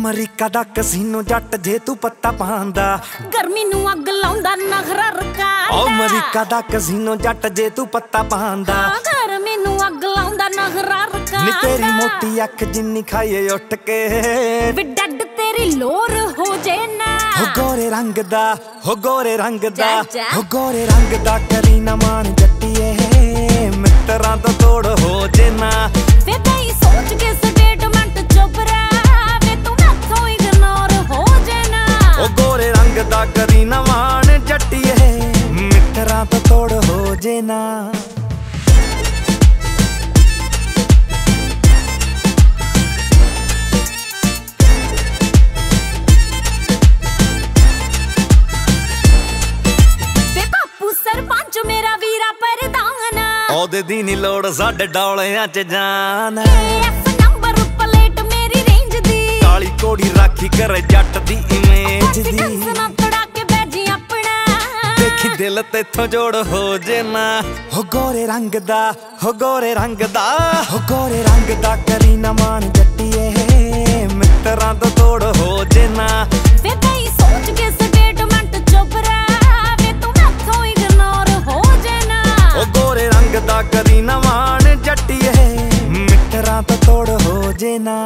America ਦਾ casino ਜੱਟ ਜੇ ਤੂੰ ਪੱਤਾ ਪਾਉਂਦਾ, ਗਰਮੀ ਨੂੰ ਅੱਗ ਲਾਉਂਦਾ ਨਖਰਾ ਰਕਾਂਦਾ। ਅਮਰੀਕਾ ਦਾ ਕਸੀਨੋ ਜੱਟ ਜੇ ਤੂੰ ਪੱਤਾ ਪਾਉਂਦਾ, ਗਰਮੀ ਨੂੰ ਅੱਗ ਲਾਉਂਦਾ ਨਖਰਾ ਰਕਾਂਦਾ। ਨੀ ਤੇਰੀ ਮੋਟੀ ਅੱਖ ਜਿੰਨੀ ਖਾਈਏ ਉੱਠ ਕੇ, ਵੀ ਡੱਡ ਤੇਰੀ ਲੋਰ ਹੋ ਜੇ ਨਾ। ਹੋ ਗੋਰੇ ਰੰਗ ਦਾ, ਹੋ ਗੋਰੇ ਰੰਗ ਦਾ, ਜਾ। ਹੋ ਗੋਰੇ ਰੰਗ ਦਾ ਕਰੀ ਨਾ ਮਾਣ ਜੱਟੀਏ, ਮਿੱਤਰਾਂ ਤੋਂ ਤੋੜ ਹੋ ਜੇ ਨਾ। ਵੇ ਬਈ ਸੋਚ ਕੇ ਸਟੇਟਮੈਂਟ ਚੁੱਪ ਰਹਿ, ਵੇ ਤੂੰ ਮੈਥੋਂ ਇਗਨੋਰ ਹੋ ਜੇ ਨਾ। ਹੋ ਗੋਰੇ ਰੰਗ ਦਾ ਕਰੀ ਨਾ ਮਾਣ ਜੱਟੀਏ, ਮਿੱਤਰਾਂ ਤੋਂ ਤੋੜ ਹੋ ਜੇ ਨਾ। ਉਹਦੇ ਦੀ ਨੀ ਲੋੜ ਸਾਡੇ ਡੌਲਿਆਂ ਚ ਜਾਨ, ਐਫ ਨੰਬਰ ਪਲੇਟ ਮੇਰੀ ਰੇਂਜ ਦੀ, ਕਾਲੀ ਕੋੜੀ ਰਾਖੀ ਕਰੇ ਜੱਟ ਦੀ ਇਮੇਜ ਦੀ। ਨਾ ਤੜਾ ਕੇ ਬੈਜੀ ਆਪਣਾ, ਦੇਖੀ ਦਿਲ ਤੇਥੋਂ ਜੋੜ ਹੋ ਜੇ ਨਾ। ਹੋ ਗੋਰੇ ਰੰਗ ਦਾ, ਹੋ ਗੋਰੇ ਰੰਗ ਦਾ, ਹੋ ਗੋਰੇ ਰੰਗ ਦਾ ਕਰੀ ਨਾ ਮਾਣ ਜੱਟੀਏ, ਮਿੱਤਰਾਂ ਤੋਂ ਤੋੜ ਹੋ ਜੇ ਨਾ। ਵੇ ਬਈ ਸੋਚ ਕੇ ਸਟੇਟਮੈਂਟ ਚੁੱਪ ਰਹਿ, ਵੇ ਤੂੰ ਮੈਥੋਂ ਇਗਨੋਰ ਹੋ ਜੇ ਨਾ। ਹੋ ਗੋਰੇ ਰੰਗ ਦਾ ਕਰੀ ਨਾ ਮਾਣ ਜੱਟੀਏ, ਮਿੱਤਰਾਂ ਤੋਂ ਤੋੜ ਹੋ ਜੇ ਨਾ।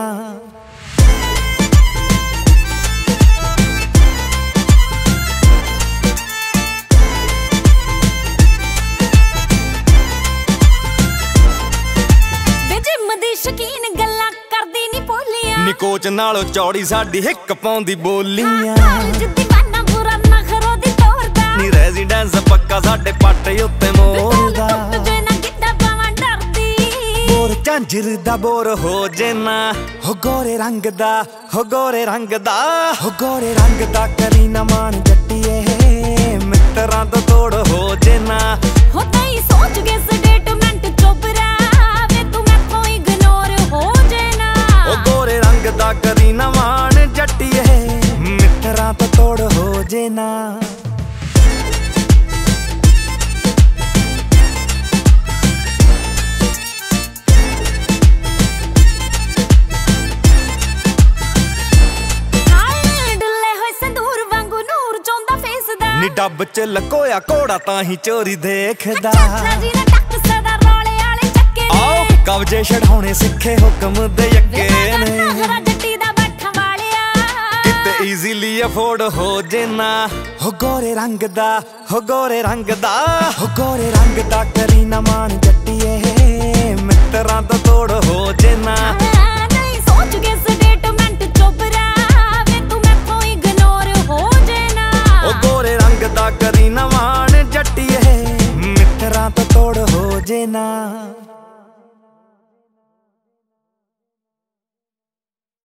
ਸ਼ਕੀਨ ਗੱਲਾਂ ਕਰਦੀ ਨੀ ਭੋਲੀਆਂ, ਨੀ ਕੋਚ ਨਾਲੋਂ ਚੌੜੀ ਸਾਡੀ ਹਿੱਕ ਪਾਉਂਦੀ ਬੋਲੀਆਂ। ਦੀਵਾਨਾ ਬੁਰਾ ਨਖਰੋ ਦੀ ਤੋਰਦਾ, ਨੀ ਰੈਜ਼ੀਡੈਂਸ ਪੱਕਾ ਸਾਡੇ ਪੱਟ ਉੱਤੇ ਮੋੜਦਾ। ਜੇ ਨਾ ਕਿੱਦਾਂ ਪਾਵਾਂ ਡਰਦੀ, ਬੋਰ ਝਾਂਜਰ ਦਾ ਬੋਰ ਹੋ ਜੇ ਨਾ। ਹੋ ਗੋਰੇ ਰੰਗ ਦਾ, ਹੋ ਗੋਰੇ ਰੰਗ ਦਾ, ਹੋ ਗੋਰੇ ਰੰਗ ਦਾ ਕਰੀ ਨਾ ਮਾਣ ਜੱਟੀਏ, ਮਿੱਤਰਾਂ ਤੋਂ ਤੋੜ ਹੋ ਜੇ ਨਾ। ਹੋ ਤਈ ਸੋਚ ਕੇ ਸਟੇਟਮੈਂਟ ਚੁੱਪ ਰਹਿ, ਵੇ ਤੂੰ ਮੈਥੋਂ ਇਗਨੋਰ ਹੋ ਜੇ ਨਾ। ਹੋ ਗੋਰੇ ਰੰਗ ਦਾ ਕਰੀ ਨਾ ਮਾਣ ਜੱਟੀਏ, ਮਿੱਤਰਾਂ ਤੋਂ ਤੋੜ ਹੋ ਜੇ ਨਾ। ਨੀ ਡੱਬ ਚ ਲਕੋਇਆ ਘੋੜਾ ਤਾਂ ਹੀ ਚੋਰੀ ਦੇਖਦਾ, ਚਾਚਾ ਜੀ ਨੇ ਟੱਕ ਸਦਾ ਰੌਲੇ ਵਾਲੇ ਚੱਕੇ ਨੇ। ਆਓ ਕਬਜੇ ਛਡਾਉਣੇ ਸਿੱਖੇ ਹੁਕਮ ਦੇ ਯੱਕੇ ਨੇ, ਨਖਰਾ ਜੱਟੀ ਦਾ ਬੈਠਣ ਵਾਲਿਆ, ਕਿਤੇ ਈਜ਼ੀਲੀ ਅਫੋਰਡ ਹੋ ਜੇ ਨਾ। ਹੋ ਗੋਰੇ ਰੰਗ ਦਾ, ਹੋ ਗੋਰੇ ਰੰਗ ਦਾ, ਹੋ ਗੋਰੇ ਰੰਗ ਦਾ ਕਰੀ ਨਾ ਮਾਣ ਜੱਟੀਏ, ਮਿੱਤਰਾਂ ਤੋਂ ਤੋੜ ਹੋ ਜੇ ਨਾ। ਨਹੀਂ ਸੋਚ ਕੇ ਸਟੇਟਮੈਂਟ ਚੁੱਪ ਰਹਿ, ਵੇ ਤੂੰ ਮੈਥੋਂ ਇਗਨੋਰ ਹੋ ਜੇ ਨਾ। ਹੋ ਗੋਰੇ ਰੰਗ ਦਾ ਕਰੀ ਨਾ ਮਾਣ ਜੱਟੀਏ, ਮਿੱਤਰਾਂ ਤੋਂ ਤੋੜ ਹੋ ਜੇ ਨਾ।